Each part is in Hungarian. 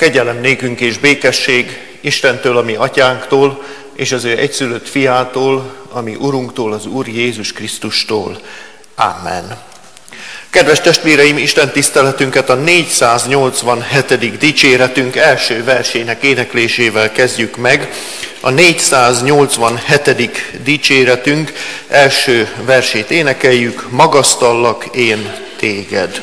Kegyelem nékünk és békesség Istentől, a mi atyánktól, és az ő egyszülött fiától, a mi Urunktól, az Úr Jézus Krisztustól. Amen. Kedves testvéreim, Isten tiszteletünket a 487. dicséretünk első versének éneklésével kezdjük meg. A 487. dicséretünk első versét énekeljük: Magasztallak én téged.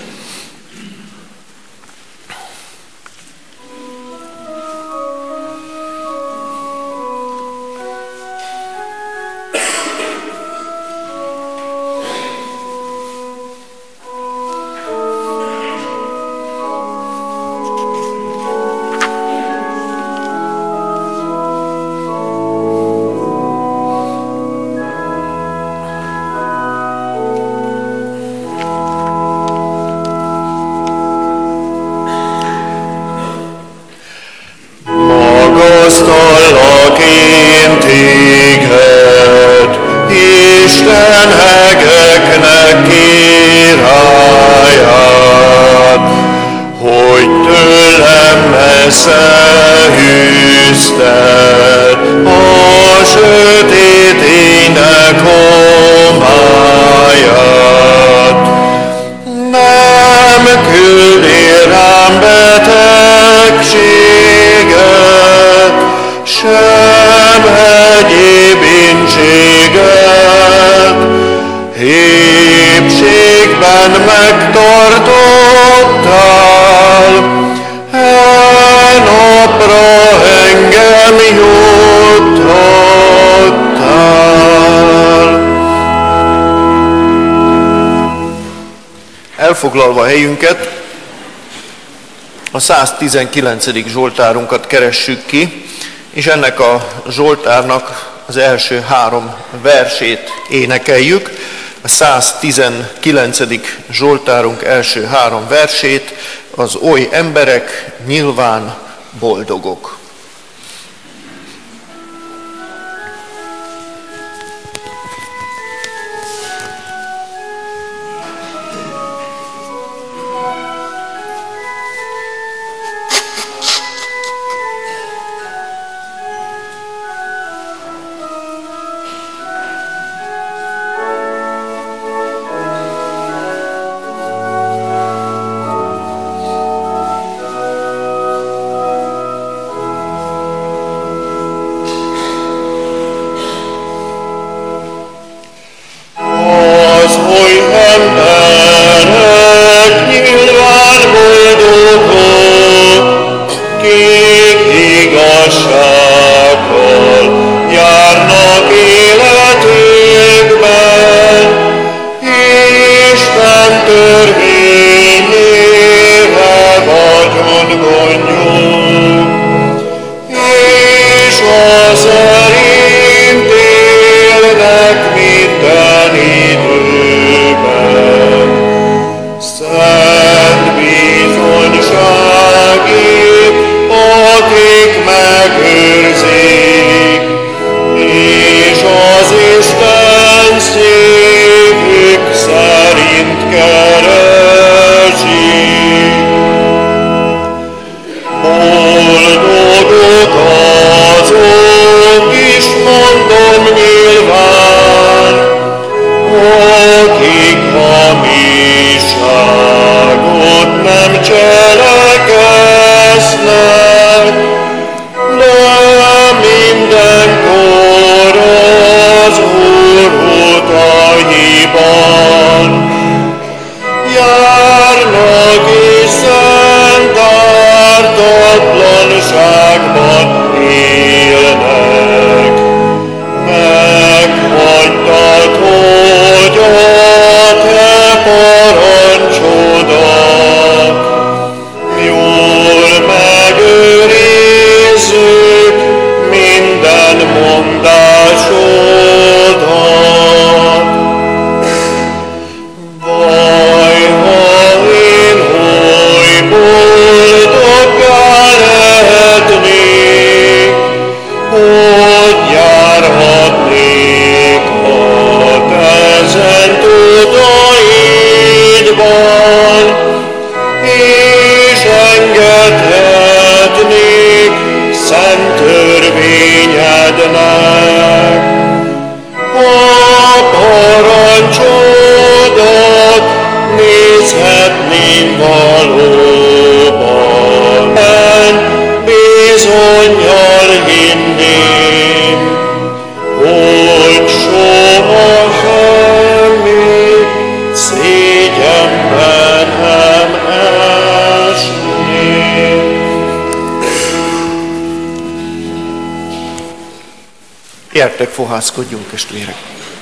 Magasztallak én téged, Isten hegeknek királyát, hogy tőlem messze hűzted a sötét ének homályát. Nem küldél rám betegséget, sem egyéb bűnséget, épségben megtartottál, e napra engem juttattál. Elfoglalva helyünket, a 119. Zsoltárunkat keressük ki, és ennek a Zsoltárnak az első 3 versét énekeljük. A 119. Zsoltárunk első 3 versét: az oly emberek nyilván boldogok. Gyertek, fohászkodjunk, testvérek!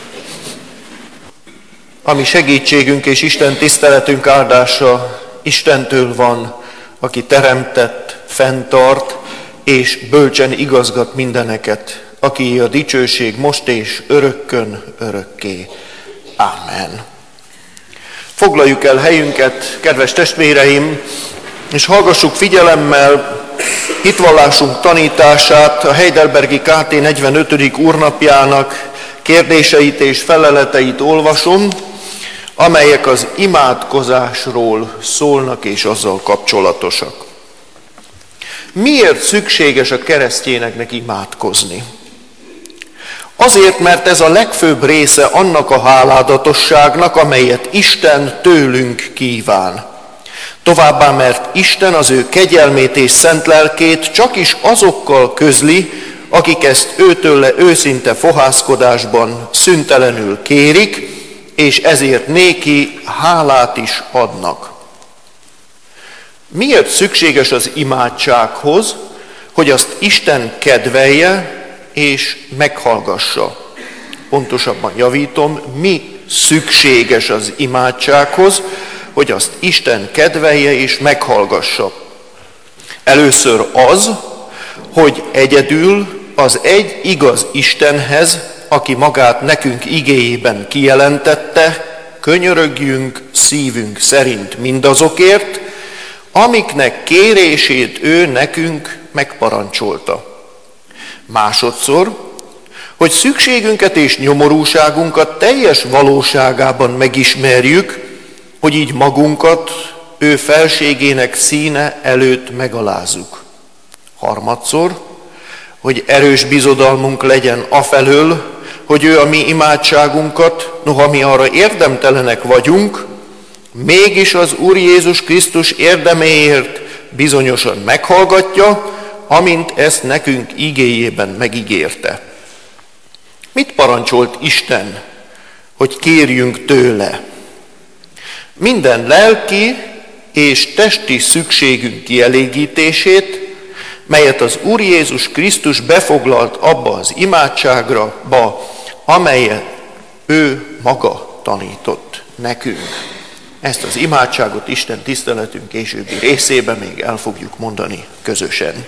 Ami segítségünk és Isten tiszteletünk áldása Istentől van, aki teremtett, fenntart és bölcsen igazgat mindeneket, aki a dicsőség most és örökkön örökké. Ámen. Foglaljuk el helyünket, kedves testvéreim, és hallgassuk figyelemmel hitvallásunk tanítását, a Heidelbergi KT 45. úrnapjának kérdéseit és feleleteit olvasom, amelyek az imádkozásról szólnak és azzal kapcsolatosak. Miért szükséges a keresztjének imádkozni? Azért, mert ez a legfőbb része annak a háládatosságnak, amelyet Isten tőlünk kíván. Továbbá, mert Isten az ő kegyelmét és szent lelkét csak is azokkal közli, akik ezt őtőle őszinte fohászkodásban szüntelenül kérik, és ezért néki hálát is adnak. Miért szükséges az imádsághoz, hogy azt Isten kedvelje és meghallgassa? Pontosabban javítom, mi szükséges az imádsághoz, hogy azt Isten kedvelje és meghallgassa? Először az, hogy egyedül az egy igaz Istenhez, aki magát nekünk igéjében kijelentette, könyörögjünk szívünk szerint mindazokért, amiknek kérését ő nekünk megparancsolta. Másodszor, hogy szükségünket és nyomorúságunkat teljes valóságában megismerjük, hogy így magunkat ő felségének színe előtt megalázzuk. Harmadszor, hogy erős bizodalmunk legyen afelől, hogy ő a mi imádságunkat, noha mi arra érdemtelenek vagyunk, mégis az Úr Jézus Krisztus érdeméért bizonyosan meghallgatja, amint ezt nekünk igéjében megígérte. Mit parancsolt Isten, hogy kérjünk tőle? Minden lelki és testi szükségünk kielégítését, melyet az Úr Jézus Krisztus befoglalt abba az imádságra, amelyet ő maga tanított nekünk. Ezt az imádságot Isten tiszteletünk későbbi részében még el fogjuk mondani közösen.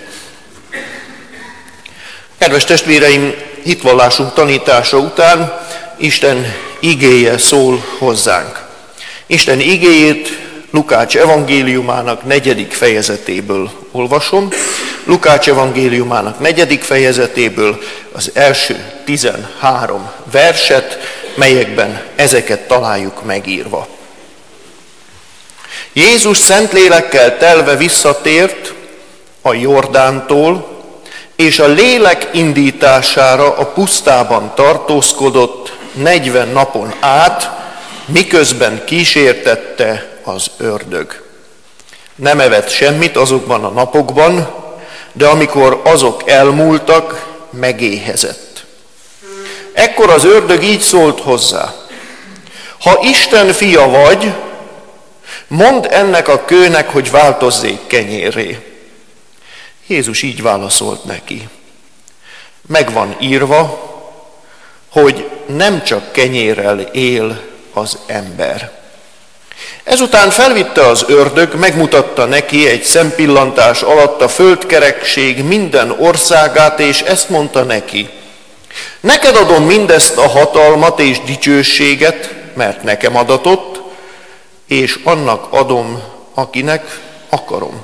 Kedves testvéreim, hitvallásunk tanítása után Isten igéje szól hozzánk. Isten igéjét Lukács evangéliumának 4. fejezetéből olvasom. Lukács evangéliumának 4. fejezetéből az első 13 verset, melyekben ezeket találjuk megírva. Jézus Szentlélekkel telve visszatért a Jordántól, és a lélek indítására a pusztában tartózkodott 40 napon át, miközben kísértette az ördög. Nem evett semmit azokban a napokban, de amikor azok elmúltak, megéhezett. Ekkor az ördög így szólt hozzá: ha Isten fia vagy, mondd ennek a kőnek, hogy változzék kenyérré. Jézus így válaszolt neki: meg van írva, hogy nem csak kenyérrel él az ember. Ezután felvitte az ördög, megmutatta neki egy szempillantás alatt a földkerekség minden országát, és ezt mondta neki: neked adom mindezt a hatalmat és dicsőséget, mert nekem adatott, és annak adom, akinek akarom.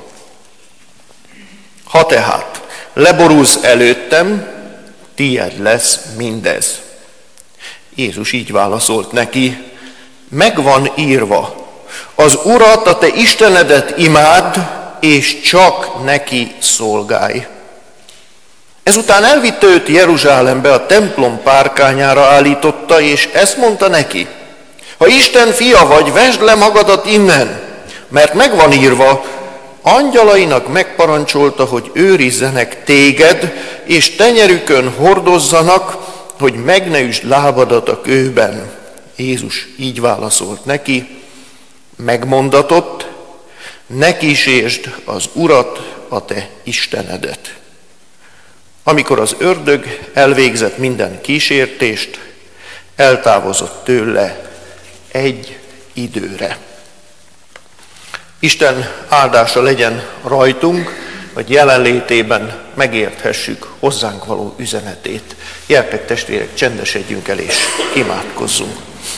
Ha tehát leborulsz előttem, tied lesz mindez. Jézus így válaszolt neki: meg van írva, az Urat, a te Istenedet imádd, és csak neki szolgálj. Ezután elvitte őt Jeruzsálembe, a templom párkányára állította, és ezt mondta neki: ha Isten fia vagy, vesd le magadat innen, mert meg van írva, angyalainak megparancsolta, hogy őrizzenek téged, és tenyerükön hordozzanak, hogy meg ne üsd lábadat a kőben. Jézus így válaszolt neki: megmondatott, ne kísértsd az Urat, a te Istenedet. amikor az ördög elvégzett minden kísértést, eltávozott tőle egy időre. Isten áldása legyen rajtunk, hogy jelenlétében megérthessük hozzánk való üzenetét. Gyertek testvérek, csendesedjünk el és imádkozzunk.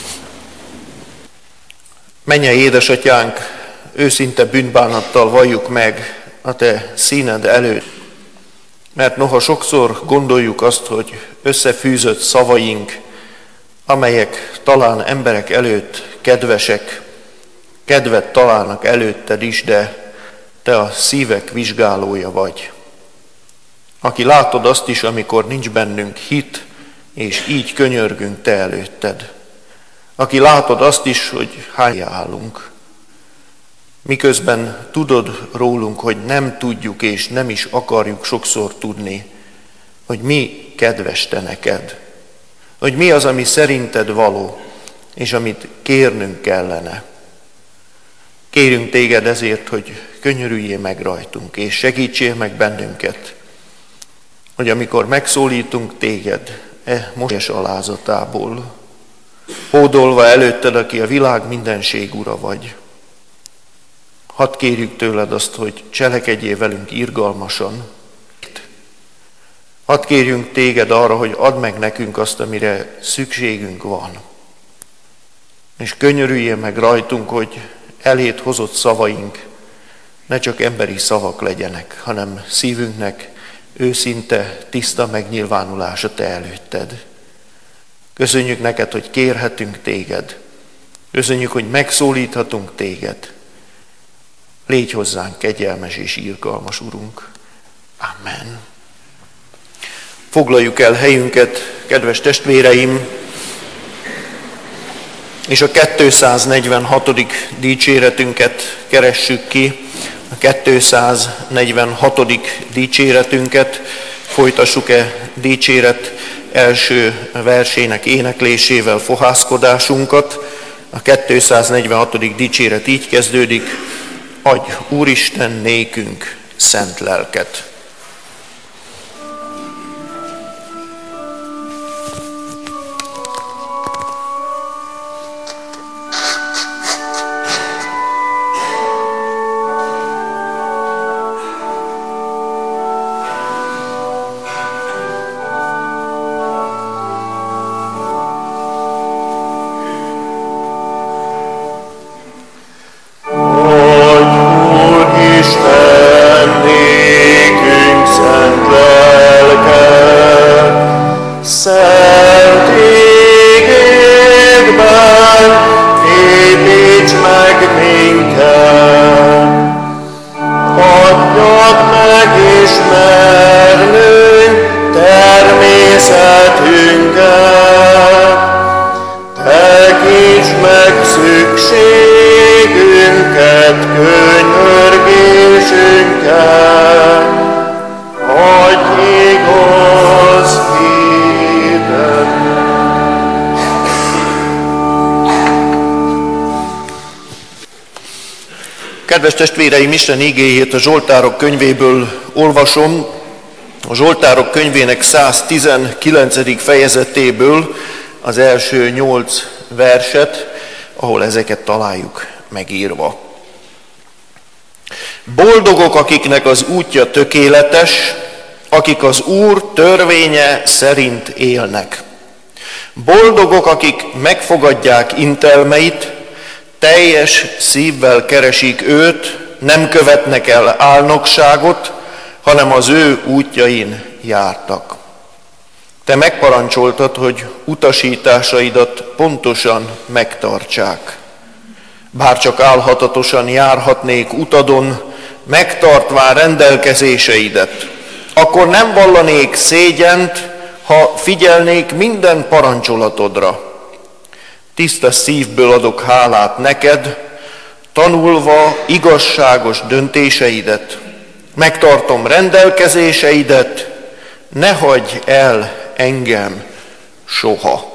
Mennyei édesatyánk, őszinte bűnbánattal valljuk meg a te színed előtt, mert noha sokszor gondoljuk azt, hogy összefűzött szavaink, amelyek talán emberek előtt kedvesek, kedvet találnak előtted is, de te a szívek vizsgálója vagy. Aki látod azt is, amikor nincs bennünk hit, és így könyörgünk te előtted. Aki látod azt is, hogy hány állunk. Miközben tudod rólunk, hogy nem tudjuk és nem is akarjuk sokszor tudni, hogy mi kedves te neked. Hogy mi az, ami szerinted való, és amit kérnünk kellene. Kérünk téged ezért, hogy könyörüljél meg rajtunk, és segítsél meg bennünket, hogy amikor megszólítunk téged, most alázatából, hódolva előtted, aki a világ mindenség ura vagy, hadd kérjük tőled azt, hogy cselekedjél velünk irgalmasan. Hadd kérjünk téged arra, hogy add meg nekünk azt, amire szükségünk van. És könyörüljél meg rajtunk, hogy eléd hozott szavaink ne csak emberi szavak legyenek, hanem szívünknek őszinte, tiszta megnyilvánulása te előtted. Köszönjük neked, hogy kérhetünk téged. Köszönjük, hogy megszólíthatunk téged. Légy hozzánk kegyelmes és irgalmas, Urunk. Amen. Foglaljuk el helyünket, kedves testvéreim, és a 246. dicséretünket keressük ki. A 246. dicséretünket folytassuk-e dicséret első versének éneklésével fohászkodásunkat. A 246. dicséret így kezdődik: adj Úristen nékünk szent lelket. Kedves testvéreim, Isten igéjét a Zsoltárok könyvéből olvasom, a Zsoltárok könyvének 119. fejezetéből az első 8 verset, ahol ezeket találjuk megírva. Boldogok, akiknek az útja tökéletes, akik az Úr törvénye szerint élnek. Boldogok, akik megfogadják intelmeit, teljes szívvel keresik őt, nem követnek el álnokságot, hanem az ő útjain jártak. Te megparancsoltad, hogy utasításaidat pontosan megtartsák. Bár csak álhatatosan járhatnék utadon, megtartván rendelkezéseidet, akkor nem vallanék szégyent, ha figyelnék minden parancsolatodra. Tiszta szívből adok hálát neked, tanulva igazságos döntéseidet. Megtartom rendelkezéseidet, ne hagyj el engem soha.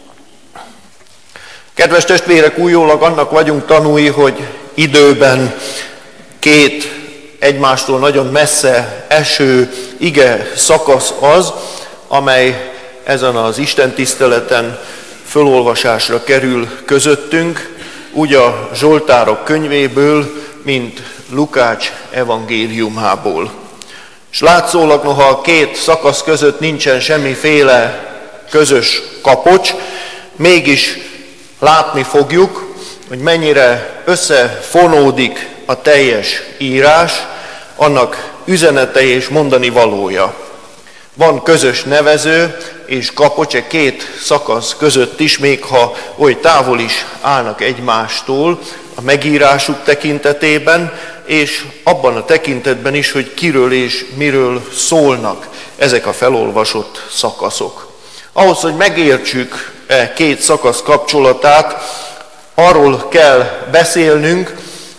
Kedves testvérek, újólag annak vagyunk tanúi, hogy időben 2 egymástól nagyon messze eső ige szakasz az, amely ezen az Isten tiszteleten fölolvasásra kerül közöttünk, úgy a Zsoltárok könyvéből, mint Lukács evangéliumából. És látszólag, noha a két szakasz között nincsen semmiféle közös kapocs, mégis látni fogjuk, hogy mennyire összefonódik a teljes írás, annak üzenete és mondani valója. Van közös nevező és kapocs e két szakasz között is, még ha oly távol is állnak egymástól a megírásuk tekintetében, és abban a tekintetben is, hogy kiről és miről szólnak ezek a felolvasott szakaszok. Ahhoz, hogy megértsük e két szakasz kapcsolatát, arról kell beszélnünk,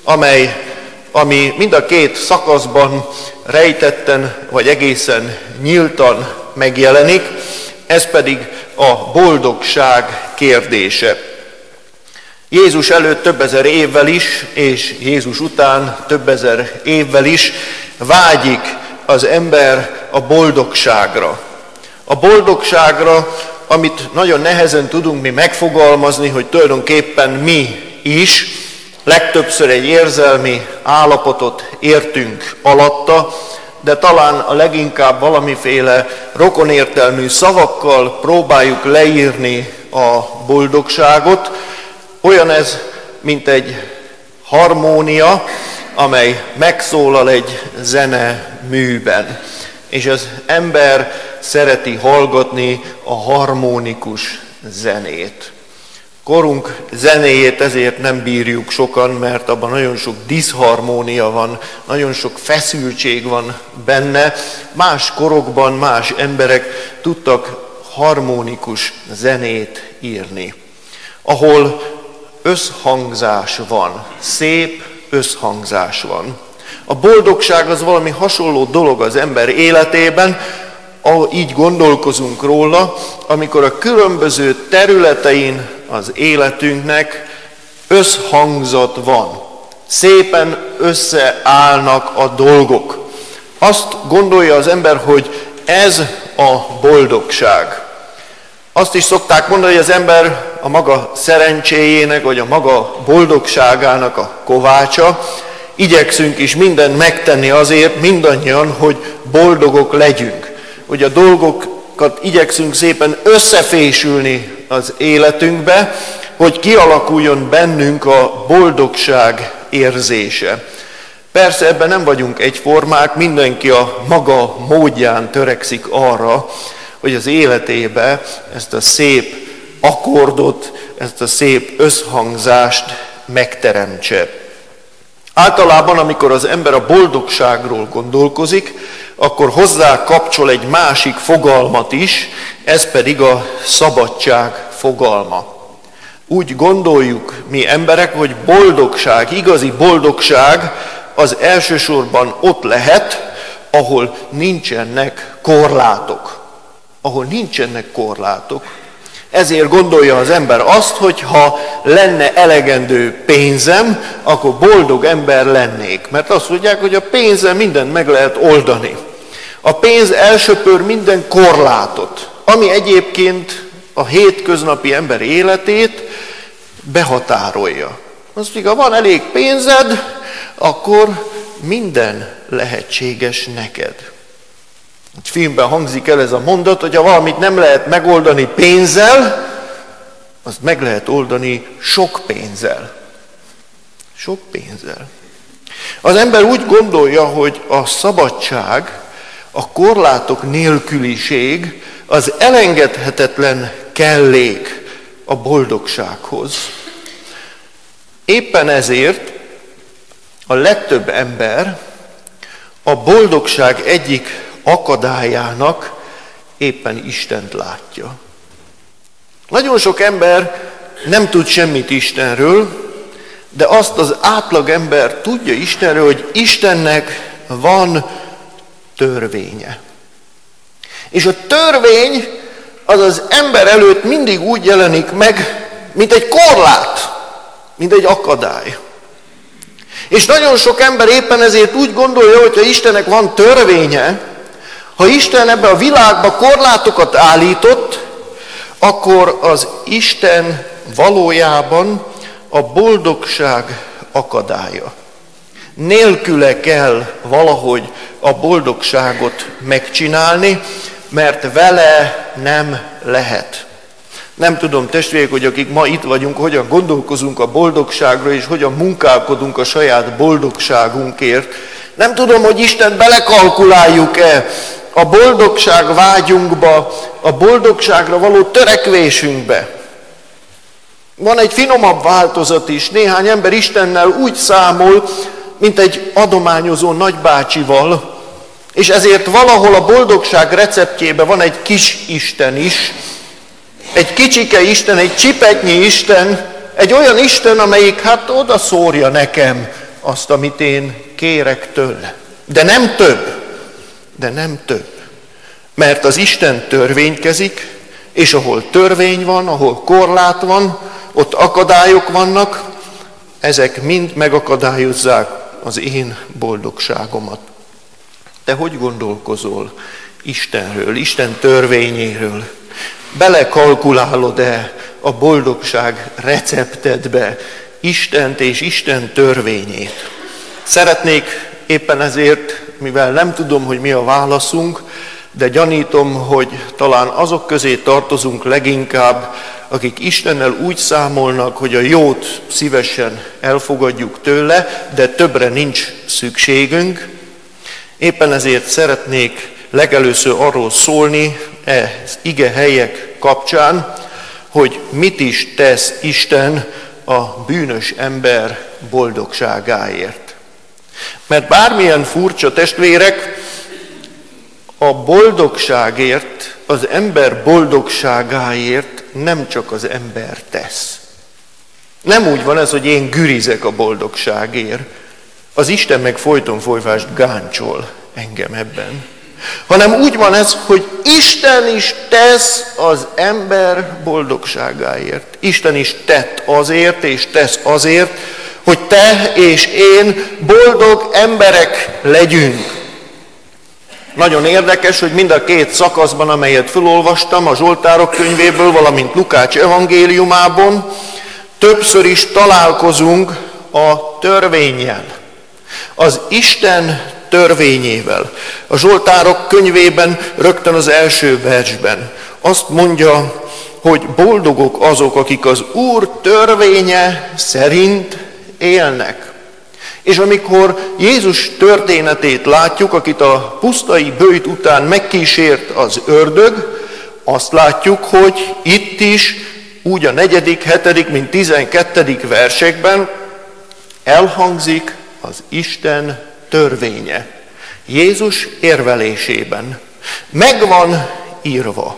ami mind a két szakaszban rejtetten vagy egészen nyíltan megjelenik, ez pedig a boldogság kérdése. Jézus előtt több ezer évvel is, és Jézus után több ezer évvel is vágyik az ember a boldogságra. A boldogságra, amit nagyon nehezen tudunk mi megfogalmazni, hogy tulajdonképpen mi is, legtöbbször egy érzelmi állapotot értünk alatta, de talán a leginkább valamiféle rokonértelmű szavakkal próbáljuk leírni a boldogságot. Olyan ez, mint egy harmónia, amely megszólal egy zeneműben. És az ember szereti hallgatni a harmonikus zenét. Korunk zenéjét ezért nem bírjuk sokan, mert abban nagyon sok diszharmónia van, nagyon sok feszültség van benne. Más korokban más emberek tudtak harmonikus zenét írni, ahol összhangzás van, szép összhangzás van. A boldogság az valami hasonló dolog az ember életében, ahol így gondolkozunk róla, amikor a különböző területein az életünknek összhangzat van. Szépen összeállnak a dolgok. Azt gondolja az ember, hogy ez a boldogság. Azt is szokták mondani, hogy az ember a maga szerencséjének, vagy a maga boldogságának a kovácsa. Igyekszünk is mindent megtenni azért mindannyian, hogy boldogok legyünk. Hogy a dolgokat igyekszünk szépen összefésülni az életünkbe, hogy kialakuljon bennünk a boldogság érzése. Persze ebben nem vagyunk egyformák, mindenki a maga módján törekszik arra, hogy az életébe ezt a szép akkordot, ezt a szép összhangzást megteremtse. Általában, amikor az ember a boldogságról gondolkozik, akkor hozzá kapcsol egy másik fogalmat is, ez pedig a szabadság fogalma. Úgy gondoljuk mi emberek, hogy boldogság, igazi boldogság az elsősorban ott lehet, ahol nincsenek korlátok. Ahol nincsenek korlátok. Ezért gondolja az ember azt, hogy ha lenne elegendő pénzem, akkor boldog ember lennék. Mert azt mondják, hogy a pénzzel mindent meg lehet oldani. A pénz elsöpör minden korlátot, ami egyébként a hétköznapi ember életét behatárolja. Azt mondja, ha van elég pénzed, akkor minden lehetséges neked. Egy filmben hangzik el ez a mondat, hogy ha valamit nem lehet megoldani pénzzel, azt meg lehet oldani sok pénzzel. Sok pénzzel. Az ember úgy gondolja, hogy a szabadság, a korlátok nélküliség az elengedhetetlen kellék a boldogsághoz. Éppen ezért a legtöbb ember a boldogság egyik akadályának éppen Istent látja. Nagyon sok ember nem tud semmit Istenről, de azt az átlag ember tudja Istenről, hogy Istennek van törvénye. És a törvény az az ember előtt mindig úgy jelenik meg, mint egy korlát, mint egy akadály. És nagyon sok ember éppen ezért úgy gondolja, hogy ha Istennek van törvénye, ha Isten ebbe a világba korlátokat állított, akkor az Isten valójában a boldogság akadálya. Nélküle kell valahogy a boldogságot megcsinálni, mert vele nem lehet. Nem tudom, testvérek, hogy akik ma itt vagyunk, hogyan gondolkozunk a boldogságra, és hogyan munkálkodunk a saját boldogságunkért. Nem tudom, hogy Isten belekalkuláljuk-e a boldogság vágyunkba, a boldogságra való törekvésünkbe. Van egy finomabb változat is. Néhány ember Istennel úgy számol, mint egy adományozó nagybácsival, és ezért valahol a boldogság receptjében van egy kis Isten is, egy kicsike Isten, egy csipetnyi Isten, egy olyan Isten, amelyik hát oda szórja nekem azt, amit én kérek tőle. De nem több. Mert az Isten törvénykezik, és ahol törvény van, ahol korlát van, ott akadályok vannak, ezek mind megakadályozzák az én boldogságomat. Te hogy gondolkozol Istenről, Isten törvényéről? Belekalkulálod-e a boldogság receptedbe Istent és Isten törvényét? Szeretnék éppen ezért, mivel nem tudom, hogy mi a válaszunk, de gyanítom, hogy talán azok közé tartozunk leginkább, akik Istennel úgy számolnak, hogy a jót szívesen elfogadjuk tőle, de többre nincs szükségünk. Éppen ezért szeretnék legelőször arról szólni, az ige helyek kapcsán, hogy mit is tesz Isten a bűnös ember boldogságáért. Mert bármilyen furcsa, testvérek, a boldogságért, az ember boldogságáért nem csak az ember tesz. Nem úgy van ez, hogy én gürizek a boldogságért, az Isten meg folyton folyvást gáncsol engem ebben. Hanem úgy van ez, hogy Isten is tesz az ember boldogságáért. Isten is tett azért, és tesz azért, hogy te és én boldog emberek legyünk. Nagyon érdekes, hogy mind a két szakaszban, amelyet felolvastam, a Zsoltárok könyvéből, valamint Lukács evangéliumában, többször is találkozunk a törvénnyel. Az Isten törvényével. A Zsoltárok könyvében rögtön az első versben azt mondja, hogy boldogok azok, akik az Úr törvénye szerint élnek. És amikor Jézus történetét látjuk, akit a pusztai böjt után megkísért az ördög, azt látjuk, hogy itt is úgy a 4., 7., mint 12. versekben elhangzik az Isten törvénye. Jézus érvelésében megvan írva.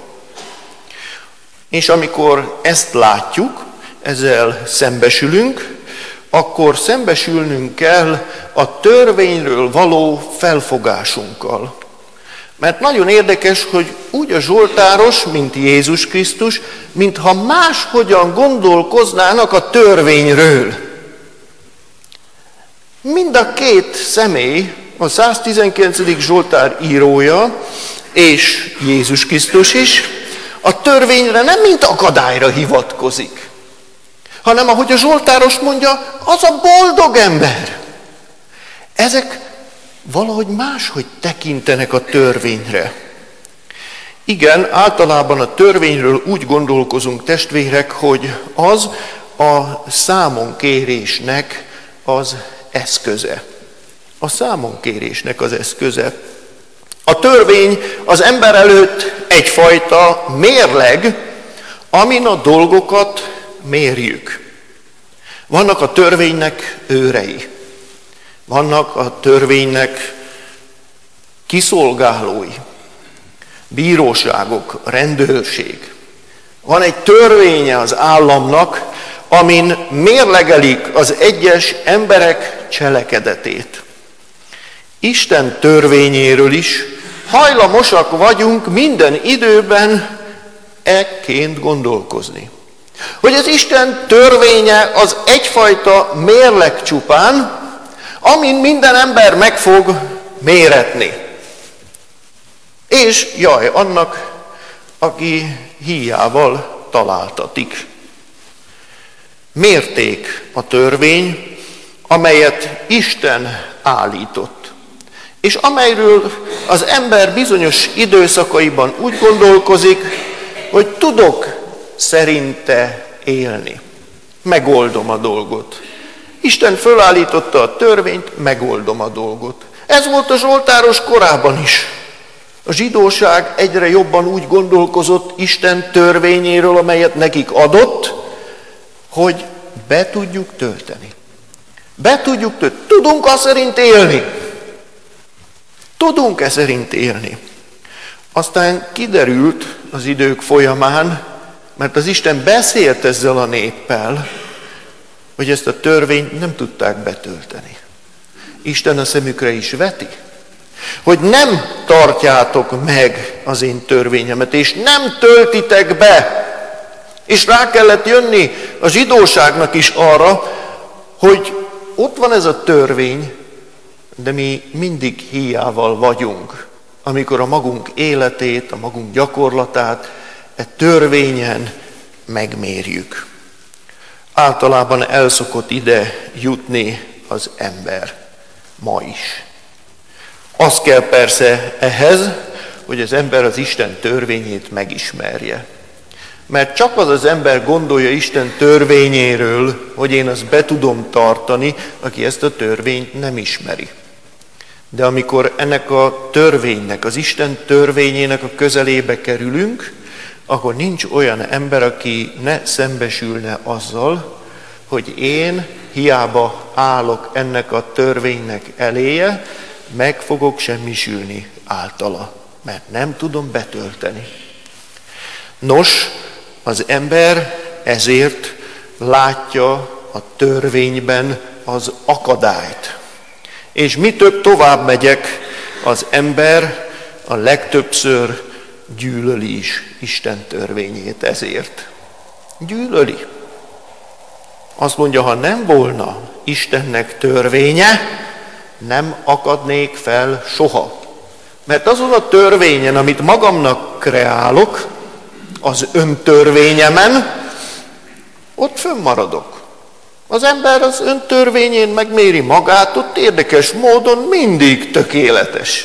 És amikor ezt látjuk, ezzel szembesülünk, akkor szembesülnünk kell a törvényről való felfogásunkkal. Mert nagyon érdekes, hogy úgy a zsoltáros, mint Jézus Krisztus, mintha máshogyan gondolkoznának a törvényről. Mind a két személy, a 119. Zsoltár írója és Jézus Krisztus is a törvényre nem mint akadályra hivatkozik, hanem ahogy a zsoltáros mondja, az a boldog ember. Ezek valahogy máshogy tekintenek a törvényre. Igen, általában a törvényről úgy gondolkozunk, testvérek, hogy az a számonkérésnek az eszköze. A számonkérésnek az eszköze. A törvény az ember előtt egyfajta mérleg, amin a dolgokat mérjük. Vannak a törvénynek őrei. Vannak a törvénynek kiszolgálói. Bíróságok, rendőrség. Van egy törvénye az államnak, amin mérlegelik az egyes emberek cselekedetét. Isten törvényéről is hajlamosak vagyunk minden időben ekként gondolkozni. Hogy az Isten törvénye az egyfajta mérleg csupán, amin minden ember meg fog méretni. És jaj annak, aki híjával találtatik. Mérték a törvény, amelyet Isten állított, és amelyről az ember bizonyos időszakaiban úgy gondolkozik, hogy tudok szerinte élni. Megoldom a dolgot. Isten fölállította a törvényt, megoldom a dolgot. Ez volt a zsoltáros korában is. A zsidóság egyre jobban úgy gondolkozott Isten törvényéről, amelyet nekik adott, hogy be tudjuk tölteni. Tudunk azt szerint élni. Tudunk-e szerint élni? Aztán kiderült az idők folyamán, mert az Isten beszélt ezzel a néppel, hogy ezt a törvényt nem tudták betölteni. Isten a szemükre is veti, hogy nem tartjátok meg az én törvényemet, és nem töltitek be. És rá kellett jönni a zsidóságnak is arra, hogy ott van ez a törvény, de mi mindig híjával vagyunk, amikor a magunk életét, a magunk gyakorlatát törvényen megmérjük. Általában el szokott ide jutni az ember ma is. Az kell persze ehhez, hogy az ember az Isten törvényét megismerje. Mert csak az ember gondolja Isten törvényéről, hogy én azt be tudom tartani, aki ezt a törvényt nem ismeri. De amikor ennek a törvénynek, az Isten törvényének a közelébe kerülünk, akkor nincs olyan ember, aki ne szembesülne azzal, hogy én hiába állok ennek a törvénynek eléje, meg fogok semmisülni általa, mert nem tudom betölteni. Nos, az ember ezért látja a törvényben az akadályt. És mi több tovább megyek, az ember a legtöbbször gyűlöli is Isten törvényét ezért. Gyűlöli. Azt mondja, ha nem volna Istennek törvénye, nem akadnék fel soha. Mert azon a törvényen, amit magamnak kreálok, az öntörvényemen, ott fönnmaradok. Az ember az öntörvényén megméri magát, ott érdekes módon mindig tökéletes.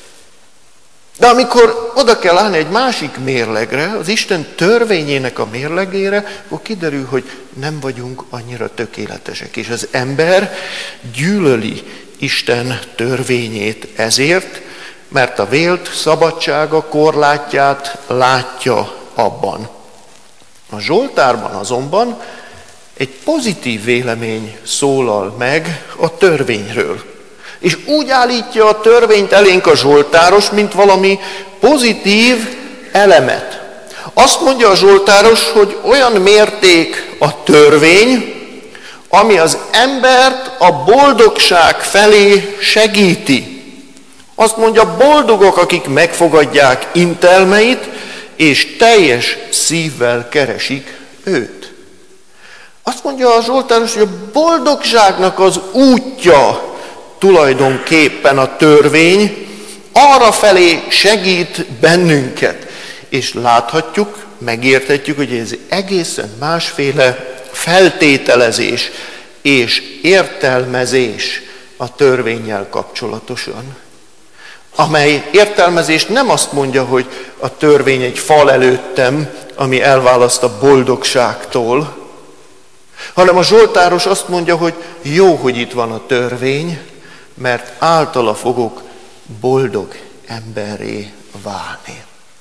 De amikor oda kell állni egy másik mérlegre, az Isten törvényének a mérlegére, akkor kiderül, hogy nem vagyunk annyira tökéletesek. És az ember gyűlöli Isten törvényét ezért, mert a vélt szabadsága korlátját látja abban. A Zsoltárban azonban egy pozitív vélemény szólal meg a törvényről. És úgy állítja a törvényt elénk a zsoltáros, mint valami pozitív elemet. Azt mondja a zsoltáros, hogy olyan mérték a törvény, ami az embert a boldogság felé segíti. Azt mondja, boldogok, akik megfogadják intelmeit, és teljes szívvel keresik őt. Azt mondja a zsoltáros, hogy a boldogságnak az útja tulajdonképpen a törvény, arra felé segít bennünket. És láthatjuk, megérthetjük, hogy ez egészen másféle feltételezés és értelmezés a törvénnyel kapcsolatosan. Amely értelmezés nem azt mondja, hogy a törvény egy fal előttem, ami elválaszt a boldogságtól, hanem a zsoltáros azt mondja, hogy jó, hogy itt van a törvény, mert általa fogok boldog emberré válni.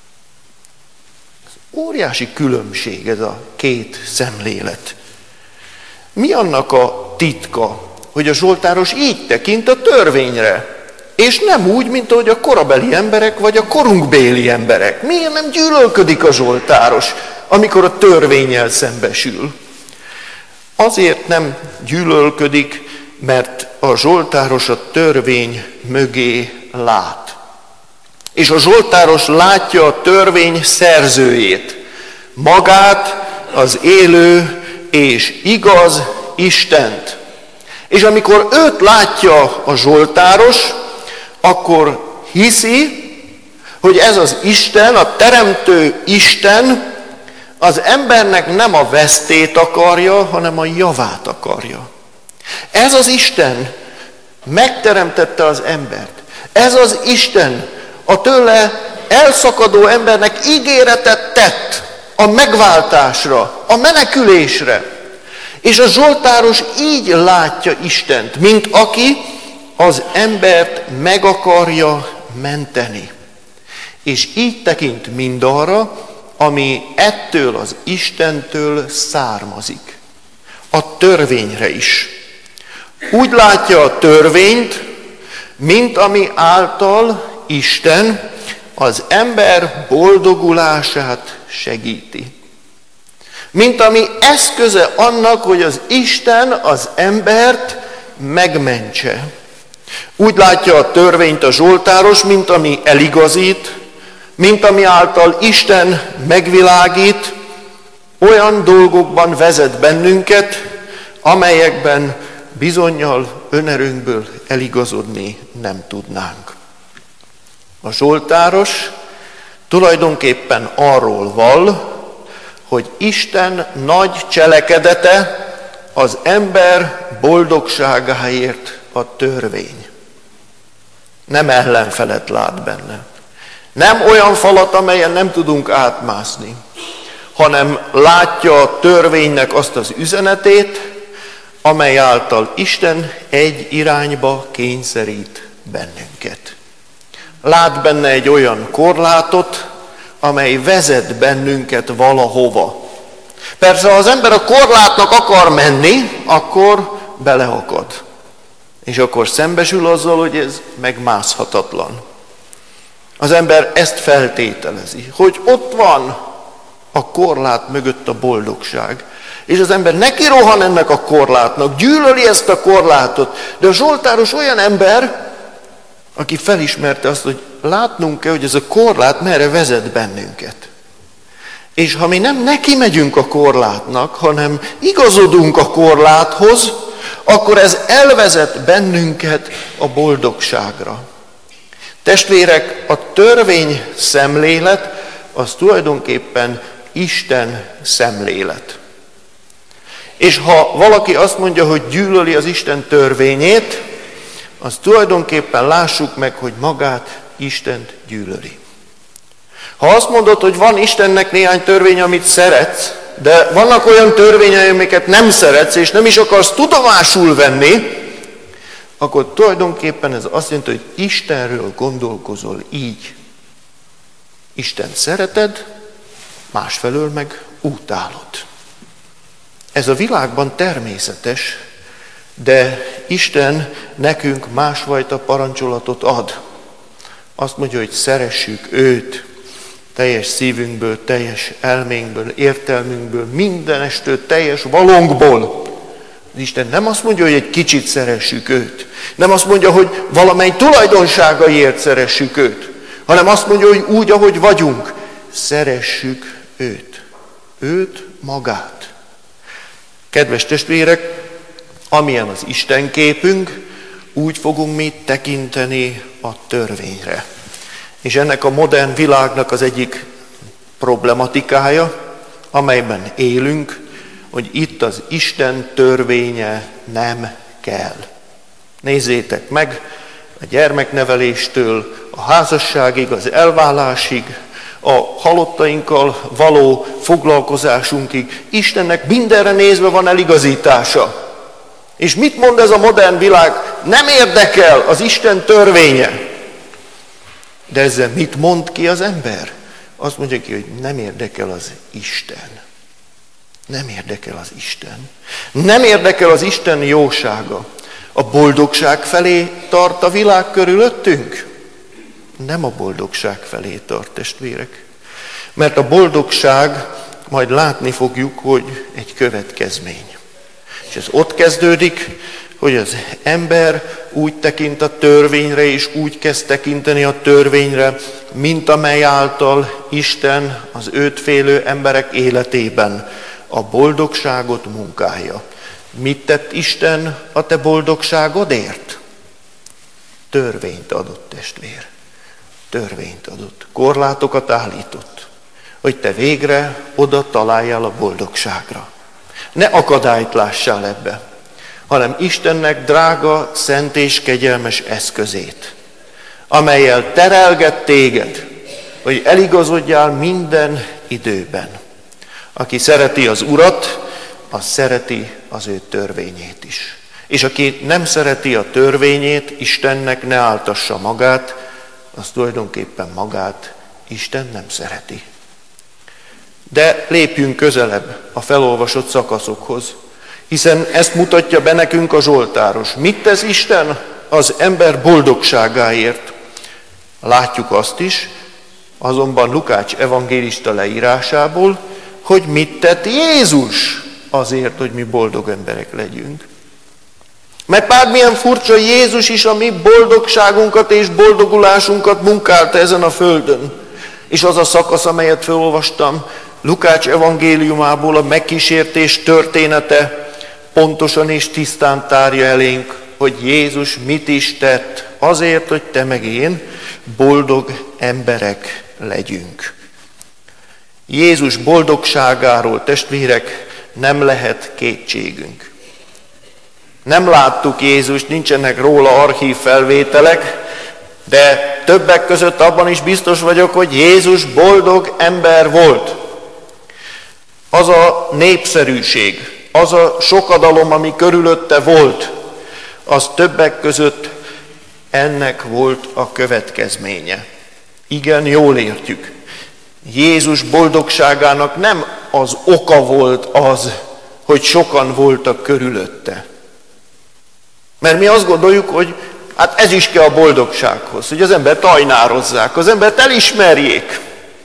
Óriási különbség ez a két szemlélet. Mi annak a titka, hogy a zsoltáros így tekint a törvényre, és nem úgy, mint ahogy a korabeli emberek, vagy a korunkbéli emberek? Miért nem gyűlölködik a zsoltáros, amikor a törvénnyel szembesül? Azért nem gyűlölködik, mert a zsoltáros a törvény mögé lát. És a zsoltáros látja a törvény szerzőjét, magát, az élő és igaz Istent. És amikor őt látja a zsoltáros, akkor hiszi, hogy ez az Isten, a teremtő Isten az embernek nem a vesztét akarja, hanem a javát akarja. Ez az Isten megteremtette az embert. Ez az Isten a tőle elszakadó embernek ígéretet tett a megváltásra, a menekülésre. És a zsoltáros így látja Istent, mint aki az embert meg akarja menteni. És így tekint mindarra, ami ettől az Istentől származik. A törvényre is. Úgy látja a törvényt, mint ami által Isten az ember boldogulását segíti. Mint ami eszköze annak, hogy az Isten az embert megmentse. Úgy látja a törvényt a zsoltáros, mint ami eligazít, mint ami által Isten megvilágít, olyan dolgokban vezet bennünket, amelyekben bizonnyal önerőnkből eligazodni nem tudnánk. A zsoltáros tulajdonképpen arról vall, hogy Isten nagy cselekedete az ember boldogságáért a törvény. Nem ellenfelet lát benne. Nem olyan falat, amelyen nem tudunk átmászni, hanem látja a törvénynek azt az üzenetét, amely által Isten egy irányba kényszerít bennünket. Lát benne egy olyan korlátot, amely vezet bennünket valahova. Persze, ha az ember a korlátnak akar menni, akkor beleakad. És akkor szembesül azzal, hogy ez megmászhatatlan. Az ember ezt feltételezi, hogy ott van a korlát mögött a boldogság. És az ember neki rohan ennek a korlátnak, gyűlöli ezt a korlátot. De a zsoltáros olyan ember, aki felismerte azt, hogy látnunk kell, hogy ez a korlát merre vezet bennünket. És ha mi nem neki megyünk a korlátnak, hanem igazodunk a korláthoz, akkor ez elvezet bennünket a boldogságra. Testvérek, a törvény szemlélet az tulajdonképpen Isten szemlélet. És ha valaki azt mondja, hogy gyűlöli az Isten törvényét, az tulajdonképpen lássuk meg, hogy magát Istent gyűlöli. Ha azt mondod, hogy van Istennek néhány törvény, amit szeretsz, de vannak olyan törvényei, amiket nem szeretsz, és nem is akarsz tudomásul venni, akkor tulajdonképpen ez azt jelenti, hogy Istenről gondolkozol így. Isten szereted, másfelől meg utálod. Ez a világban természetes, de Isten nekünk másfajta parancsolatot ad. Azt mondja, hogy szeressük őt teljes szívünkből, teljes elménkből, értelmünkből, mindenestől, teljes valónkból. Isten nem azt mondja, hogy egy kicsit szeressük őt. Nem azt mondja, hogy valamely tulajdonságaiért szeressük őt. Hanem azt mondja, hogy úgy, ahogy vagyunk, szeressük őt. Őt magát. Kedves testvérek, amilyen az Isten képünk, úgy fogunk mi tekinteni a törvényre. És ennek a modern világnak az egyik problematikája, amelyben élünk, hogy itt az Isten törvénye nem kell. Nézzétek meg, a gyermekneveléstől, a házasságig, az elválásig, a halottainkkal való foglalkozásunkig, Istennek mindenre nézve van eligazítása. És mit mond ez a modern világ? Nem érdekel az Isten törvénye. De ezzel mit mond ki az ember? Azt mondja ki, hogy nem érdekel az Isten. Nem érdekel az Isten. Nem érdekel az Isten jósága. A boldogság felé tart a világ körülöttünk? Nem a boldogság felé tart, testvérek. Mert a boldogság, majd látni fogjuk, hogy egy következmény. És ez ott kezdődik, hogy az ember úgy tekint a törvényre, és úgy kezd tekinteni a törvényre, mint amely által Isten az őt félő emberek életében a boldogságot munkálja. Mit tett Isten a te boldogságodért? Törvényt adott, testvér. Törvényt adott. Korlátokat állított, hogy te végre oda találjál a boldogságra. Ne akadályt lássál ebbe, hanem Istennek drága, szent és kegyelmes eszközét, amellyel terelget téged, hogy eligazodjál minden időben. Aki szereti az Urat, az szereti az ő törvényét is. És aki nem szereti a törvényét, Istennek ne áltassa magát, az tulajdonképpen magát Isten nem szereti. De lépjünk közelebb a felolvasott szakaszokhoz, hiszen ezt mutatja be nekünk a Zsoltáros. Mit tesz Isten az ember boldogságáért? Látjuk azt is, azonban Lukács evangélista leírásából, hogy mit tett Jézus azért, hogy mi boldog emberek legyünk. Mert bármilyen furcsa, Jézus is a mi boldogságunkat és boldogulásunkat munkálta ezen a földön. És az a szakasz, amelyet felolvastam, Lukács evangéliumából a megkísértés története pontosan és tisztán tárja elénk, hogy Jézus mit is tett azért, hogy te meg én boldog emberek legyünk. Jézus boldogságáról, testvérek, nem lehet kétségünk. Nem láttuk Jézust, nincsenek róla archív felvételek, de többek között abban is biztos vagyok, hogy Jézus boldog ember volt. Az a népszerűség, az a sokadalom, ami körülötte volt, az többek között ennek volt a következménye. Igen, jól értjük. Jézus boldogságának nem az oka volt az, hogy sokan voltak körülötte. Mert mi azt gondoljuk, hogy hát ez is kell a boldogsághoz, hogy az embert ajnározzák, az embert elismerjék,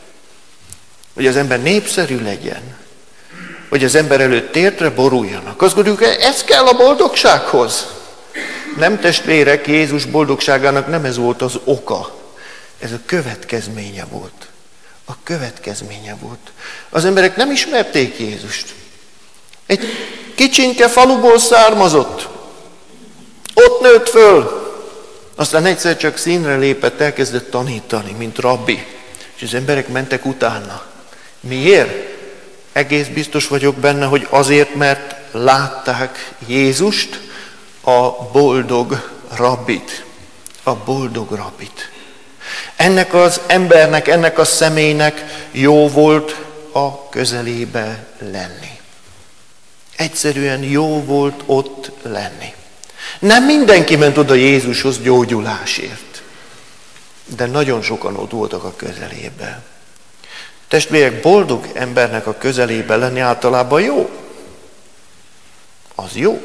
hogy az ember népszerű legyen, hogy az ember előtt térdre boruljanak. Azt gondoljuk, hogy ez kell a boldogsághoz. Nem, testvérek, Jézus boldogságának nem ez volt az oka, ez a következménye volt. A következménye volt. Az emberek nem ismerték Jézust. Egy kicsinke faluból származott. Ott nőtt föl. Aztán egyszer csak színre lépett, elkezdett tanítani, mint rabbi. És az emberek mentek utána. Miért? Egész biztos vagyok benne, hogy azért, mert látták Jézust, a boldog rabbit. A boldog rabbit. Ennek az embernek, ennek a személynek jó volt a közelébe lenni. Egyszerűen jó volt ott lenni. Nem mindenki ment oda Jézushoz gyógyulásért, de nagyon sokan ott voltak a közelébe. Testvérek, boldog embernek a közelébe lenni általában jó. Az jó.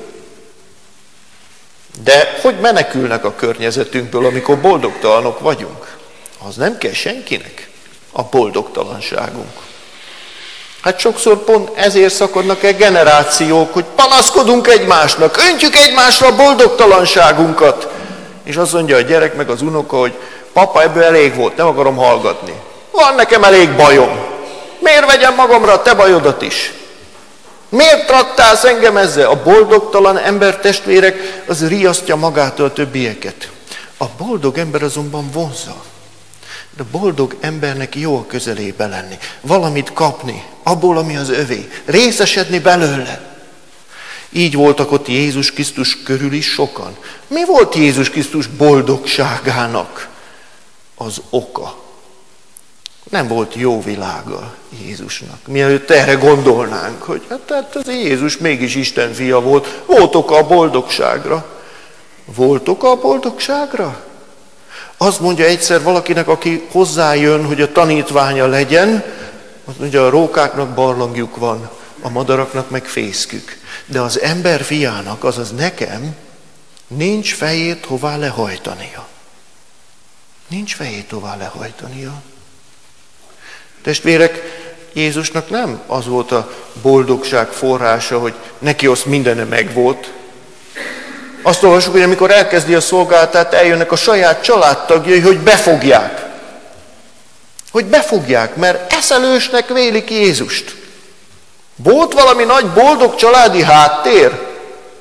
De hogy menekülnek a környezetünkből, amikor boldogtalanok vagyunk? Az nem kell senkinek, a boldogtalanságunk. Hát sokszor pont ezért szakadnak el generációk, hogy panaszkodunk egymásnak, öntjük egymásra a boldogtalanságunkat. És azt mondja a gyerek meg az unoka, hogy papa, ebből elég volt, nem akarom hallgatni. Van nekem elég bajom. Miért vegyem magamra a te bajodat is? Miért traktálsz engem ezzel? A boldogtalan ember, testvérek, az riasztja magától a többieket. A boldog ember azonban vonzza. De a boldog embernek jó a közelébe lenni. Valamit kapni, abból, ami az övé. Részesedni belőle. Így voltak ott Jézus Krisztus körül is sokan. Mi volt Jézus Krisztus boldogságának az oka? Nem volt jó világa Jézusnak. Mielőtt erre gondolnánk, hogy hát az Jézus mégis Isten fia volt. Volt oka a boldogságra. Volt oka a boldogságra? Azt mondja egyszer valakinek, aki hozzájön, hogy a tanítványa legyen, azt mondja, a rókáknak barlangjuk van, a madaraknak meg fészkük. De az ember fiának, azaz nekem, nincs fejét hová lehajtania. Nincs fejét hová lehajtania. Testvérek, Jézusnak nem az volt a boldogság forrása, hogy neki azt mindene megvolt. Azt olvassuk, hogy amikor elkezdi a szolgálatát, eljönnek a saját családtagjai, hogy befogják. Hogy befogják, mert eszelősnek vélik Jézust. Volt valami nagy boldog családi háttér?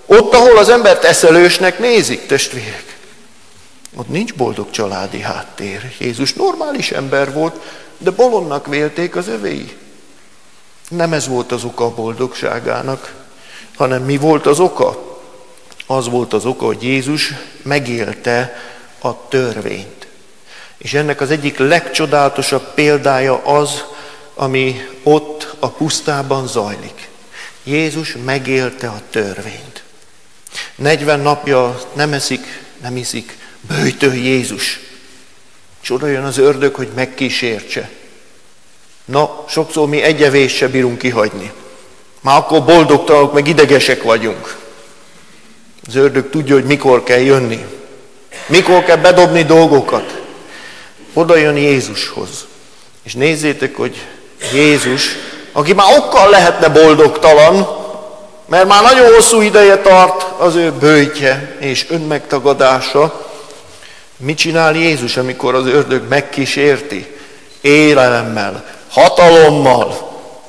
Ott, ahol az embert eszelősnek nézik, testvérek, ott nincs boldog családi háttér. Jézus normális ember volt, de bolondnak vélték az övéi. Nem ez volt az oka a boldogságának, hanem mi volt az oka? Az volt az oka, hogy Jézus megélte a törvényt. És ennek az egyik legcsodálatosabb példája az, ami ott a pusztában zajlik. Jézus megélte a törvényt. 40 napja nem eszik, nem iszik, böjtöl Jézus. És oda jön az ördög, hogy megkísértse. Na, sokszor mi egy evést se bírunk kihagyni. Már akkor boldogtalanok, meg idegesek vagyunk. Az ördög tudja, hogy mikor kell jönni. Mikor kell bedobni dolgokat. Oda jön Jézushoz. És nézzétek, hogy Jézus, aki már okkal lehetne boldogtalan, mert már nagyon hosszú ideje tart az ő böjtje és önmegtagadása. Mit csinál Jézus, amikor az ördög megkísérti? Élelemmel, hatalommal,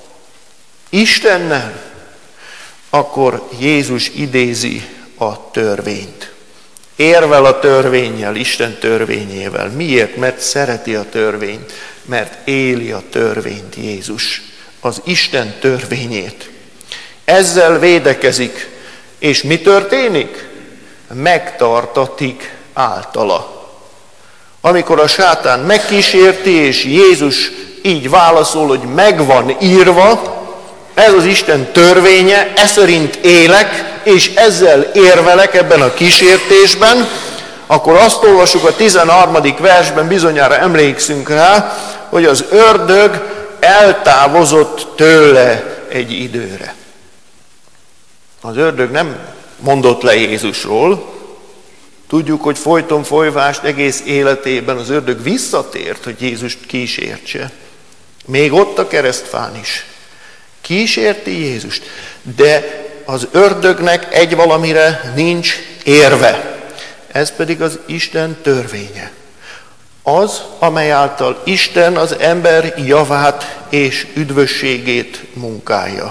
Istennel, akkor Jézus idézi a törvényt. Érvel a törvénnyel, Isten törvényével. Miért? Mert szereti a törvényt, mert éli a törvényt Jézus, az Isten törvényét. Ezzel védekezik, és mi történik? Megtartatik általa. Amikor a sátán megkísérti, és Jézus így válaszol, hogy megvan írva, ez az Isten törvénye, e szerint élek, és ezzel érvelek ebben a kísértésben, akkor azt olvassuk a 13. versben, bizonyára emlékszünk rá, hogy az ördög eltávozott tőle egy időre. Az ördög nem mondott le Jézusról. Tudjuk, hogy folyton folyvást egész életében az ördög visszatért, hogy Jézust kísértse. Még ott a keresztfán is. Kísérti Jézust. De az ördögnek egy valamire nincs érve. Ez pedig az Isten törvénye. Az, amely által Isten az ember javát és üdvösségét munkálja.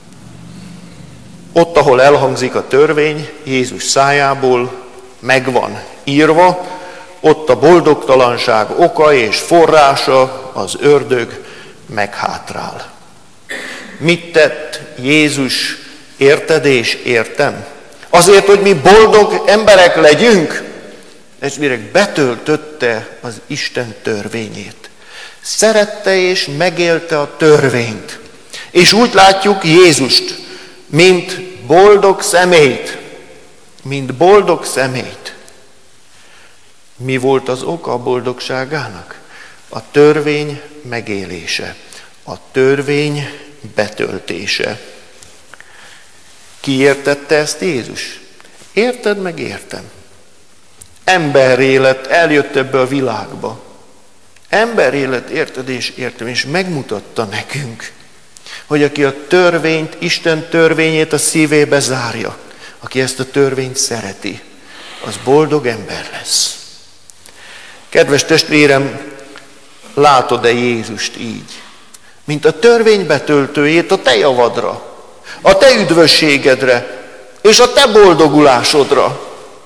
Ott, ahol elhangzik a törvény, Jézus szájából megvan írva, ott a boldogtalanság oka és forrása, az ördög meghátrál. Mit tett Jézus, érted és értem? Azért, hogy mi boldog emberek legyünk, testvérek, betöltötte az Isten törvényét. Szerette és megélte a törvényt. És úgy látjuk Jézust, mint boldog személyt. Mint boldog személyt. Mi volt az oka a boldogságának? A törvény megélése. A törvény betöltése. Ki értette ezt Jézus? Érted, meg értem. Emberré lett, eljött ebbe a világba. Emberré lett, érted és értem, és megmutatta nekünk, hogy aki a törvényt, Isten törvényét a szívébe zárja, aki ezt a törvényt szereti, az boldog ember lesz. Kedves testvérem, látod-e Jézust így? Mint a törvény betöltőjét a te javadra, a te üdvösségedre és a te boldogulásodra.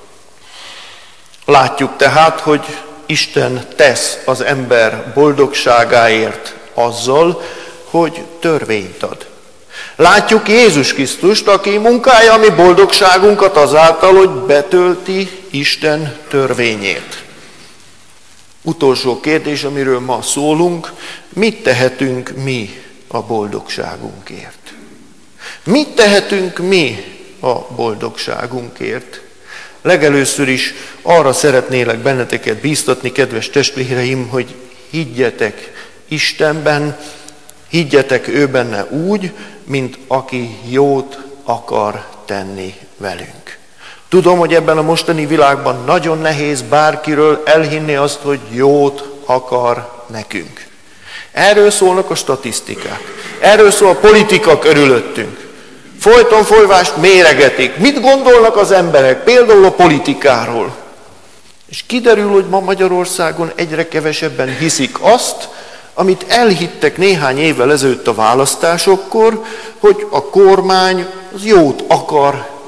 Látjuk tehát, hogy Isten tesz az ember boldogságáért azzal, hogy törvényt ad. Látjuk Jézus Krisztust, aki munkálja a mi boldogságunkat azáltal, hogy betölti Isten törvényét. Utolsó kérdés, amiről ma szólunk, mit tehetünk mi a boldogságunkért? Mit tehetünk mi a boldogságunkért? Legelőször is arra szeretnélek benneteket bíztatni, kedves testvéreim, hogy higgyetek Istenben, higgyetek ő benne úgy, mint aki jót akar tenni velünk. Tudom, hogy ebben a mostani világban nagyon nehéz bárkiről elhinni azt, hogy jót akar nekünk. Erről szólnak a statisztikák. Erről szól a politika körülöttünk. Folyton folyvást méregetik. Mit gondolnak az emberek, például a politikáról? És kiderül, hogy ma Magyarországon egyre kevesebben hiszik azt, amit elhittek néhány évvel ezelőtt a választásokkor, hogy a kormány az jót akar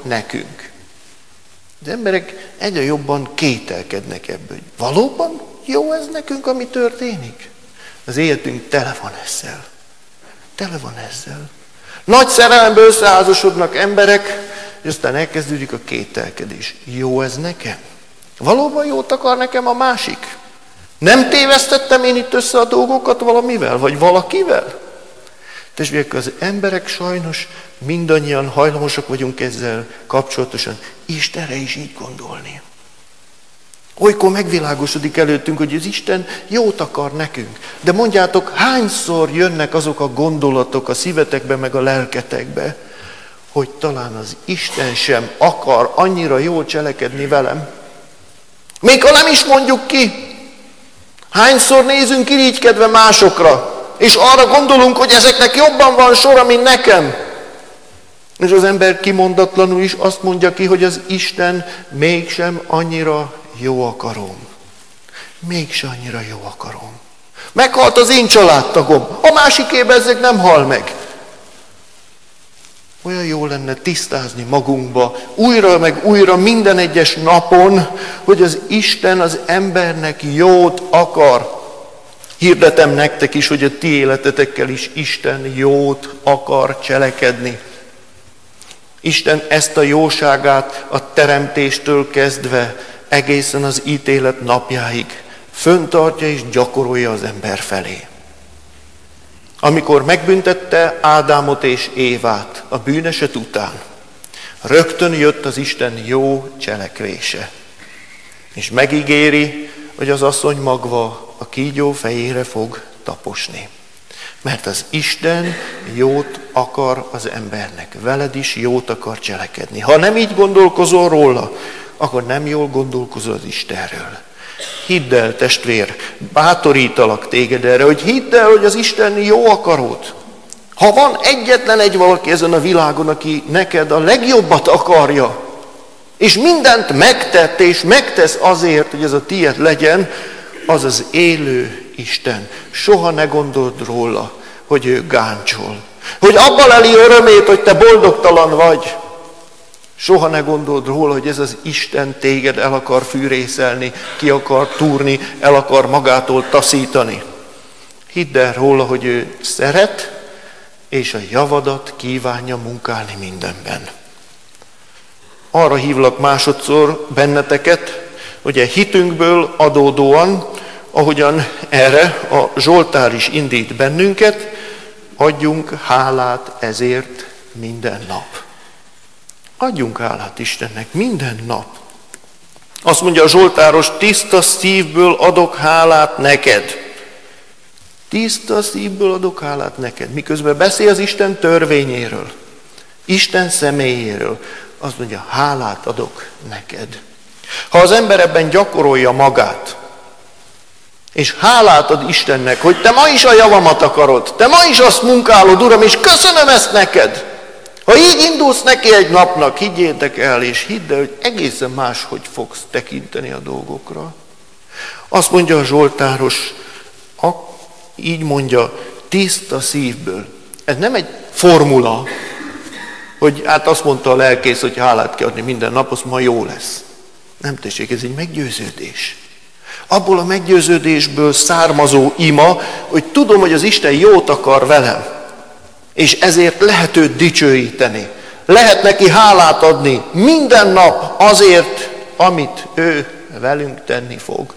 nekünk. Az emberek egyre jobban kételkednek ebből, hogy valóban jó ez nekünk, ami történik? Az életünk tele van ezzel. Tele van ezzel. Nagy szerelemből összeházasodnak emberek, és aztán elkezdődik a kételkedés. Jó ez nekem? Valóban jót akar nekem a másik? Nem tévesztettem én itt össze a dolgokat valamivel, vagy valakivel? Testvérek, az emberek sajnos mindannyian hajlamosak vagyunk ezzel kapcsolatosan Istenre is így gondolni. Olykor megvilágosodik előttünk, hogy az Isten jót akar nekünk. De mondjátok, hányszor jönnek azok a gondolatok a szívetekbe, meg a lelketekbe, hogy talán az Isten sem akar annyira jól cselekedni velem. Még ha nem is mondjuk ki. Hányszor nézünk irigykedve másokra, és arra gondolunk, hogy ezeknek jobban van sora, mint nekem. És az ember kimondatlanul is azt mondja ki, hogy az Isten mégsem annyira jó akarom. Mégsem annyira jó akarom. Meghalt az én családtagom, a másikében ezek nem hal meg. Olyan jó lenne tisztázni magunkba, újra meg újra minden egyes napon, hogy az Isten az embernek jót akar. Hirdetem nektek is, hogy a ti életetekkel is Isten jót akar cselekedni. Isten ezt a jóságát a teremtéstől kezdve egészen az ítélet napjáig föntartja és gyakorolja az ember felé. Amikor megbüntette Ádámot és Évát a bűneset után, rögtön jött az Isten jó cselekvése. És megígéri, hogy az asszony magva a kígyó fejére fog taposni. Mert az Isten jót akar az embernek, veled is jót akar cselekedni. Ha nem így gondolkozol róla, akkor nem jól gondolkozol az Istenről. Hidd el, testvér, bátorítalak téged erre, hogy hidd el, hogy az Isten jó akarót. Ha van egyetlen egy valaki ezen a világon, aki neked a legjobbat akarja, és mindent megtett és megtesz azért, hogy ez a tiéd legyen, az az élő Isten. Soha ne gondold róla, hogy ő gáncsol. Hogy abban leli örömét, hogy te boldogtalan vagy. Soha ne gondold róla, hogy ez az Isten téged el akar fűrészelni, ki akar túrni, el akar magától taszítani. Hidd el róla, hogy ő szeret, és a javadat kívánja munkálni mindenben. Arra hívlak másodszor benneteket, hogy a hitünkből adódóan, ahogyan erre a Zsoltár is indít bennünket, adjunk hálát ezért minden nap. Adjunk hálát Istennek minden nap. Azt mondja a Zsoltáros, tiszta szívből adok hálát neked. Tiszta szívből adok hálát neked. Miközben beszél az Isten törvényéről, Isten személyéről, azt mondja, hálát adok neked. Ha az ember ebben gyakorolja magát, és hálát ad Istennek, hogy te ma is a javamat akarod, te ma is azt munkálod, Uram, és köszönöm ezt neked. Ha így indulsz neki egy napnak, higgyétek el, és hidd el, hogy egészen máshogy fogsz tekinteni a dolgokra. Azt mondja a Zsoltáros, így mondja, tiszta szívből. Ez nem egy formula, hogy hát azt mondta a lelkész, hogy hálát kell adni minden nap, az ma jó lesz. Nem tessék, ez egy meggyőződés. Abból a meggyőződésből származó ima, hogy tudom, hogy az Isten jót akar velem, és ezért lehet őt dicsőíteni. Lehet neki hálát adni minden nap azért, amit ő velünk tenni fog.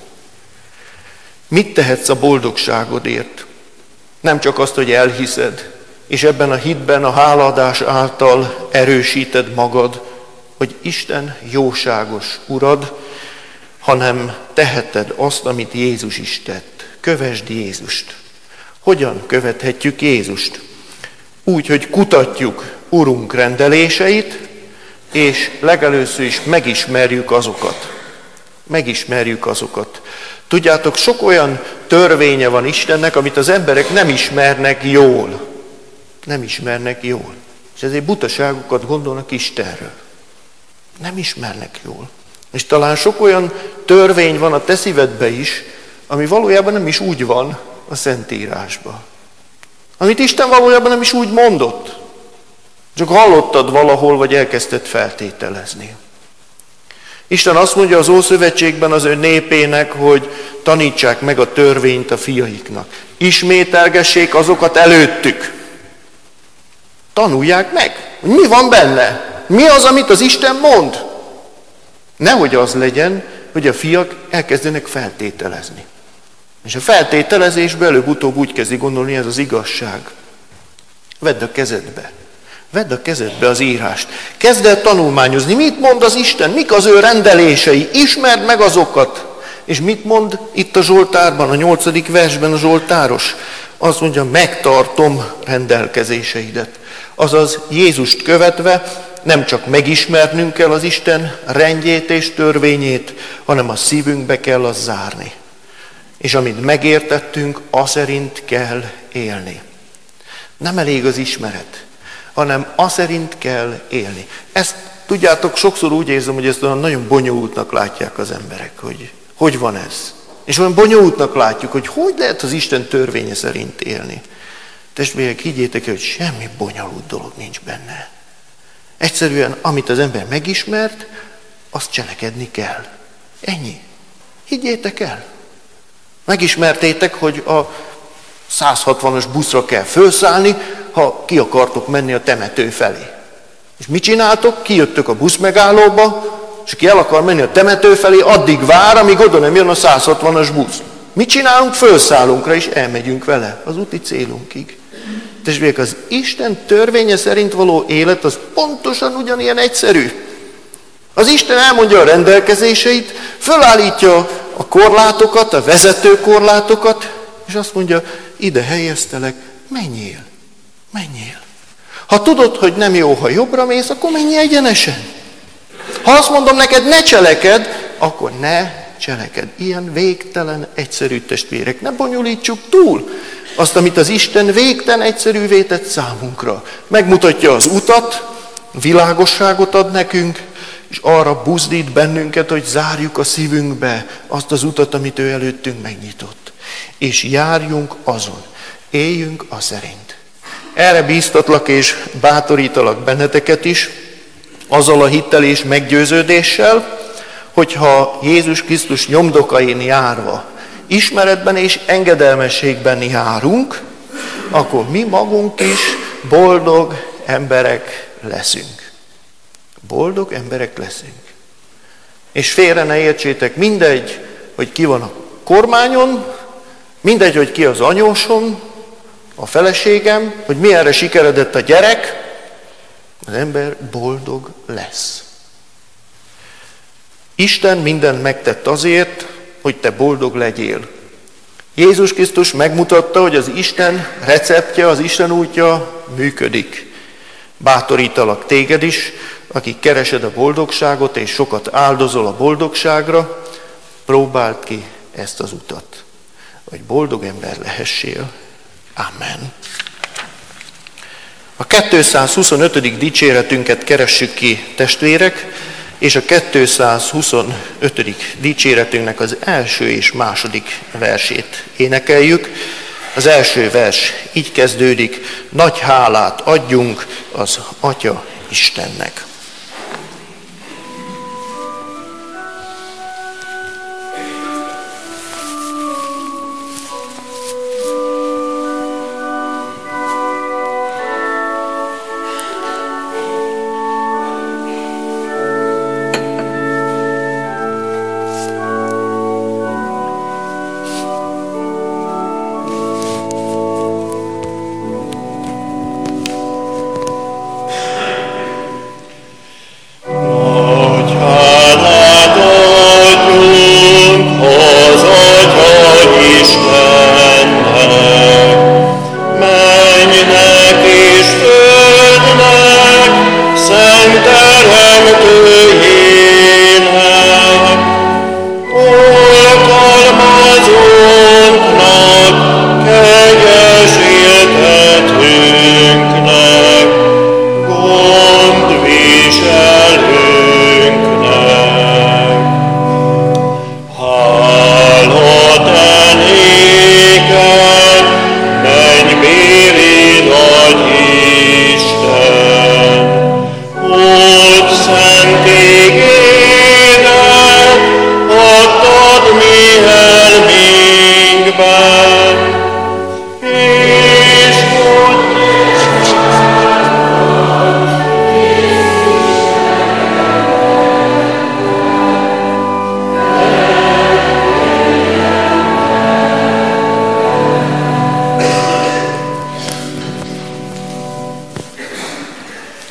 Mit tehetsz a boldogságodért? Nem csak azt, hogy elhiszed, és ebben a hitben, a hálaadás által erősíted magad, hogy Isten jóságos Urad, hanem teheted azt, amit Jézus is tett. Kövesd Jézust. Hogyan követhetjük Jézust? Úgy, hogy kutatjuk Urunk rendeléseit, és legelőször is megismerjük azokat. Megismerjük azokat. Tudjátok, sok olyan törvénye van Istennek, amit az emberek nem ismernek jól. Nem ismernek jól. És ezért butaságokat gondolnak Istenről. Nem ismernek jól. És talán sok olyan törvény van a te szívedbe is, ami valójában nem is úgy van a Szentírásban. Amit Isten valójában nem is úgy mondott. Csak hallottad valahol, vagy elkezdted feltételezni. Isten azt mondja az Ószövetségben az ő népének, hogy tanítsák meg a törvényt a fiaiknak. Ismételgessék azokat előttük. Tanulják meg, hogy mi van benne. Mi az, amit az Isten mond. Nehogy az legyen, hogy a fiak elkezdenek feltételezni. És a feltételezésben előbb-utóbb úgy kezdi gondolni, ez az igazság. Vedd a kezedbe. Vedd a kezedbe az írást. Kezd el tanulmányozni. Mit mond az Isten? Mik az ő rendelései? Ismerd meg azokat. És mit mond itt a Zsoltárban, a 8. versben a Zsoltáros? Azt mondja, megtartom rendelkezéseidet. Azaz Jézust követve nem csak megismernünk kell az Isten rendjét és törvényét, hanem a szívünkbe kell azt zárni. És amit megértettünk, aszerint kell élni. Nem elég az ismeret, hanem aszerint kell élni. Ezt tudjátok, sokszor úgy érzem, hogy ezt olyan nagyon bonyolultnak látják az emberek, hogy van ez. És olyan bonyolultnak látjuk, hogy lehet az Isten törvénye szerint élni. Testvérek, higgyétek el, hogy semmi bonyolult dolog nincs benne. Egyszerűen, amit az ember megismert, azt cselekedni kell. Ennyi. Higgyétek el. Megismertétek, hogy a 160-as buszra kell felszállni, ha ki akartok menni a temető felé. És mit csináltok? Kijöttök a buszmegállóba, és aki el akar menni a temető felé, addig vár, amíg oda nem jön a 160-as busz. Mit csinálunk? Felszállunk rá, és elmegyünk vele az úti célunkig. Testvérek, az Isten törvénye szerint való élet az pontosan ugyanilyen egyszerű. Az Isten elmondja a rendelkezéseit, fölállítja a korlátokat, a vezető korlátokat, és azt mondja, ide helyeztelek, menjél, menjél. Ha tudod, hogy nem jó, ha jobbra mész, akkor menj egyenesen. Ha azt mondom neked, ne cselekedd, akkor ne cselekedd. Ilyen végtelen egyszerű, testvérek, ne bonyolítsuk túl azt, amit az Isten végtelen egyszerűvé tett számunkra. Megmutatja az utat, világosságot ad nekünk, és arra buzdít bennünket, hogy zárjuk a szívünkbe azt az utat, amit ő előttünk megnyitott. És járjunk azon, éljünk a szerint. Erre bíztatlak és bátorítalak benneteket is, azzal a hittel és meggyőződéssel, hogyha Jézus Krisztus nyomdokain járva, ismeretben és engedelmességben járunk, akkor mi magunk is boldog emberek leszünk. Boldog emberek leszünk. És félre ne értsétek, mindegy, hogy ki van a kormányon, mindegy, hogy ki az anyósom, a feleségem, hogy milyenre sikeredett a gyerek, az ember boldog lesz. Isten mindent megtett azért, hogy te boldog legyél. Jézus Krisztus megmutatta, hogy az Isten receptje, az Isten útja működik. Bátorítalak téged is, akik keresed a boldogságot, és sokat áldozol a boldogságra, próbáld ki ezt az utat, hogy boldog ember lehessél. Amen. A 225. dicséretünket keressük ki, testvérek, és a 225. dicséretünknek az első és második versét énekeljük. Az első vers így kezdődik, nagy hálát adjunk az Atya Istennek.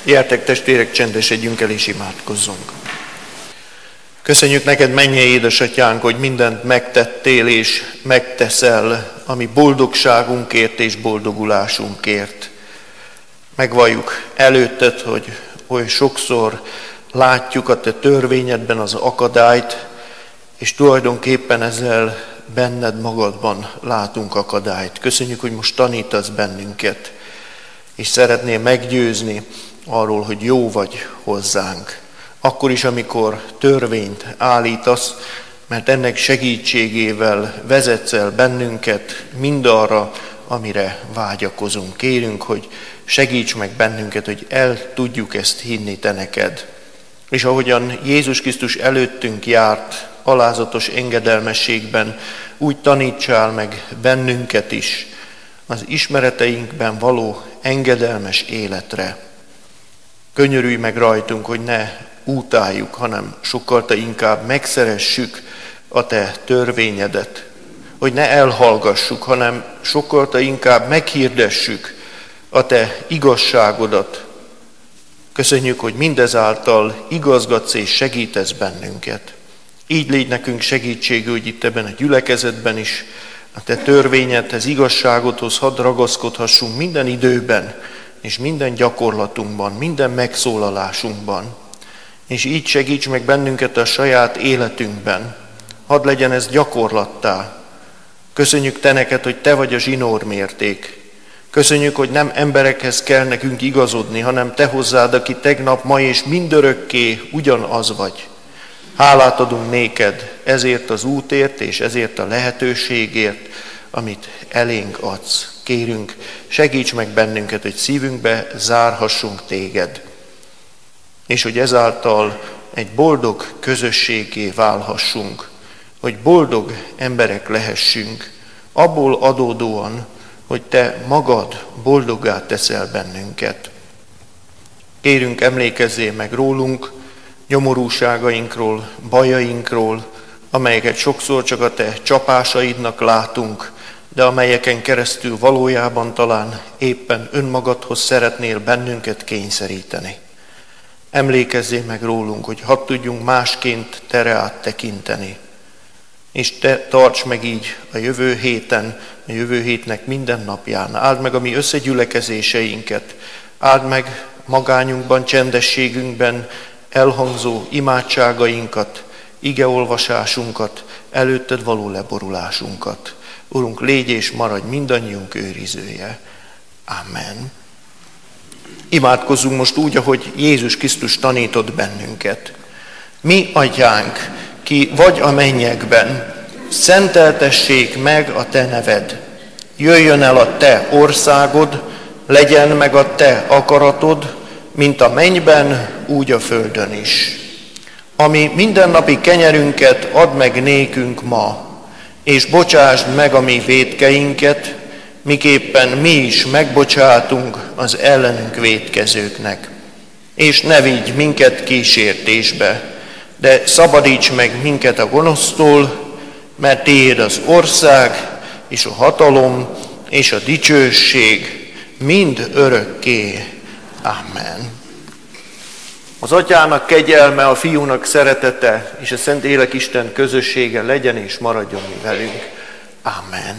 Gyertek testvérek, csendesedjünk el és imádkozzunk. Köszönjük neked, mennyei édesatyánk, hogy mindent megtettél és megteszel, ami boldogságunkért és boldogulásunkért. Megvalljuk előtted, hogy oly sokszor látjuk a te törvényedben az akadályt, és tulajdonképpen ezzel benned magadban látunk akadályt. Köszönjük, hogy most tanítasz bennünket, és szeretnél meggyőzni arról, hogy jó vagy hozzánk. Akkor is, amikor törvényt állítasz, mert ennek segítségével vezetsz el bennünket mindarra, amire vágyakozunk. Kérünk, hogy segíts meg bennünket, hogy el tudjuk ezt hinni te neked. És ahogyan Jézus Krisztus előttünk járt alázatos engedelmességben, úgy tanítsál meg bennünket is az ismereteinkben való engedelmes életre. Könyörülj meg rajtunk, hogy ne utáljuk, hanem sokkal inkább megszeressük a te törvényedet. Hogy ne elhallgassuk, hanem sokkal inkább meghirdessük a te igazságodat. Köszönjük, hogy mindezáltal igazgatsz és segítesz bennünket. Így légy nekünk segítségül, hogy itt ebben a gyülekezetben is a te törvényedhez, igazságodhoz hadd ragaszkodhassunk minden időben, és minden gyakorlatunkban, minden megszólalásunkban. És így segíts meg bennünket a saját életünkben. Hadd legyen ez gyakorlattá. Köszönjük te neked, hogy te vagy a zsinórmérték. Köszönjük, hogy nem emberekhez kell nekünk igazodni, hanem te hozzád, aki tegnap, ma és mindörökké ugyanaz vagy. Hálát adunk néked ezért az útért és ezért a lehetőségért, amit elénk adsz. Kérünk, segíts meg bennünket, hogy szívünkbe zárhassunk téged, és hogy ezáltal egy boldog közösségé válhassunk, hogy boldog emberek lehessünk, abból adódóan, hogy te magad boldoggá teszel bennünket. Kérünk, emlékezzél meg rólunk, nyomorúságainkról, bajainkról, amelyeket sokszor csak a te csapásaidnak látunk, de amelyeken keresztül valójában talán éppen önmagadhoz szeretnél bennünket kényszeríteni. Emlékezzél meg rólunk, hogy hadd tudjunk másként te reád tekinteni. És te tarts meg így a jövő héten, a jövő hétnek minden napján. Áld meg a mi összegyülekezéseinket, áld meg magányunkban, csendességünkben elhangzó imádságainkat, igeolvasásunkat, előtted való leborulásunkat. Urunk, légy és maradj mindannyiunk őrizője. Amen. Imádkozzunk most úgy, ahogy Jézus Krisztus tanított bennünket. Mi, Atyánk, ki vagy a mennyekben, szenteltessék meg a te neved. Jöjjön el a te országod, legyen meg a te akaratod, mint a mennyben, úgy a földön is. Ami mindennapi kenyerünket add meg nékünk ma, és bocsásd meg a mi vétkeinket, miképpen mi is megbocsátunk az ellenünk vétkezőknek. És ne vigy minket kísértésbe, de szabadíts meg minket a gonosztól, mert tiéd az ország, és a hatalom, és a dicsőség mind örökké. Amen. Az Atyának kegyelme, a Fiúnak szeretete, és a Szent Élek-Isten közössége legyen és maradjon mi velünk. Amen.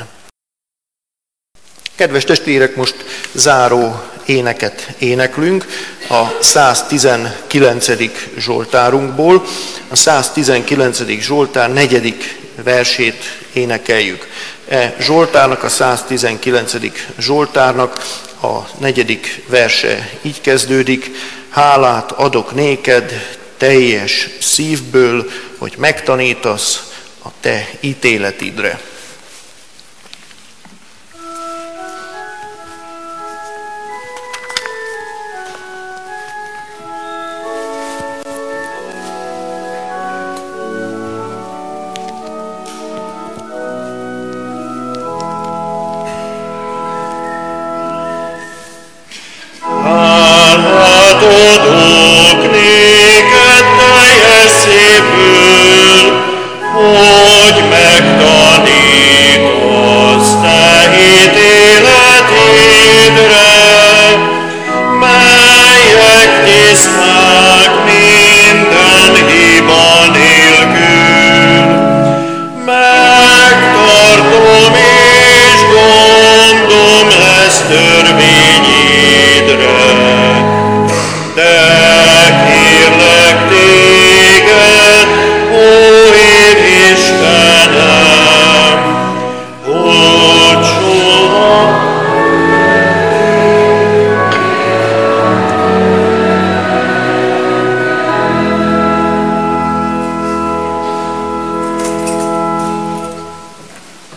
Kedves testvérek, most záró éneket éneklünk a 119. Zsoltárunkból. A 119. Zsoltár 4. versét énekeljük. Zsoltárnak, a 119. Zsoltárnak a 4. verse így kezdődik. Hálát adok néked teljes szívből, hogy megtanítasz a te ítéletidre. Adok néked teljes szívből,